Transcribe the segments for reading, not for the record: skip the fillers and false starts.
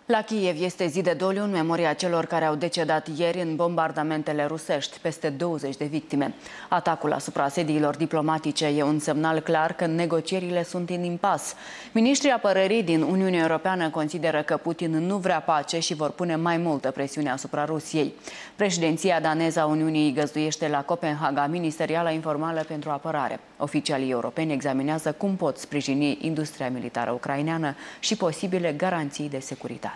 La Kiev este zi de doliu în memoria celor care au decedat ieri în bombardamentele rusești, peste 20 de victime. Atacul asupra sediilor diplomatice e un semnal clar că negocierile sunt în impas. Ministrii apărării din Uniunea Europeană consideră că Putin nu vrea pace și vor pune mai multă presiune asupra Rusiei. Președinția daneză a Uniunii găzduiește la Copenhaga Ministeriala Informală pentru Apărare. Oficialii europeni examinează cum pot sprijini industria militară ucraineană și posibile garanții de securitate.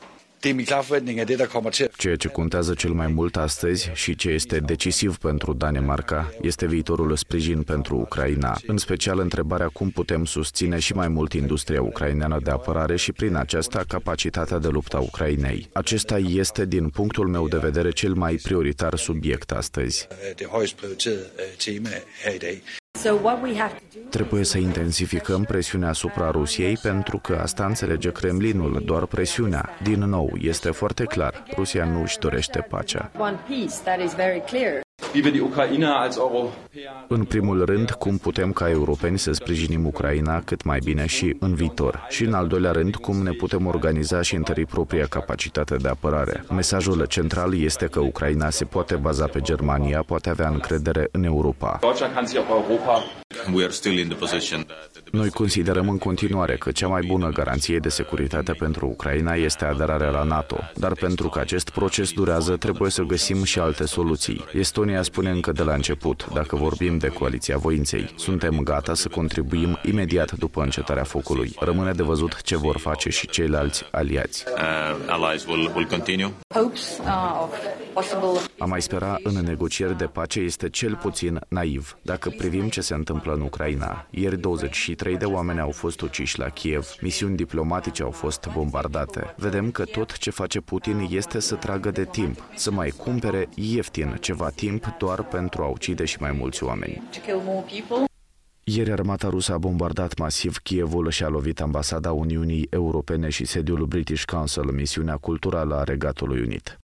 Ceea ce contează cel mai mult astăzi și ce este decisiv pentru Danemarca este viitorul sprijin pentru Ucraina, în special întrebarea cum putem susține și mai mult industria ucraineană de apărare și prin aceasta capacitatea de luptă a Ucrainei. Acesta este, din punctul meu de vedere, cel mai prioritar subiect astăzi. Trebuie să intensificăm presiunea asupra Rusiei pentru că asta înțelege Kremlinul, doar presiunea. Din nou, este foarte clar, Rusia nu își dorește pacea. În primul rând, cum putem ca europeni să sprijinim Ucraina cât mai bine și în viitor. Și în al doilea rând, cum ne putem organiza și întări propria capacitate de apărare. Mesajul central este că Ucraina se poate baza pe Germania, poate avea încredere în Europa. Noi considerăm în continuare că cea mai bună garanție de securitate pentru Ucraina este aderarea la NATO, dar pentru că acest proces durează, trebuie să găsim și alte soluții. Estonia spune încă de la început, dacă vorbim de coaliția voinței, suntem gata să contribuim imediat după încetarea focului. Rămâne de văzut ce vor face și ceilalți aliați. A mai spera în negocieri de pace este cel puțin naiv. Dacă privim ce se întâmplă în Ucraina, ieri 23 de oameni au fost uciși la Kiev, misiuni diplomatice au fost bombardate. Vedem că tot ce face Putin este să tragă de timp, să mai cumpere ieftin ceva timp doar pentru a ucide și mai mulți oameni. Ieri armata rusă a bombardat masiv Kievul și a lovit ambasada Uniunii Europene și sediul British Council, misiunea culturală a Regatului Unit.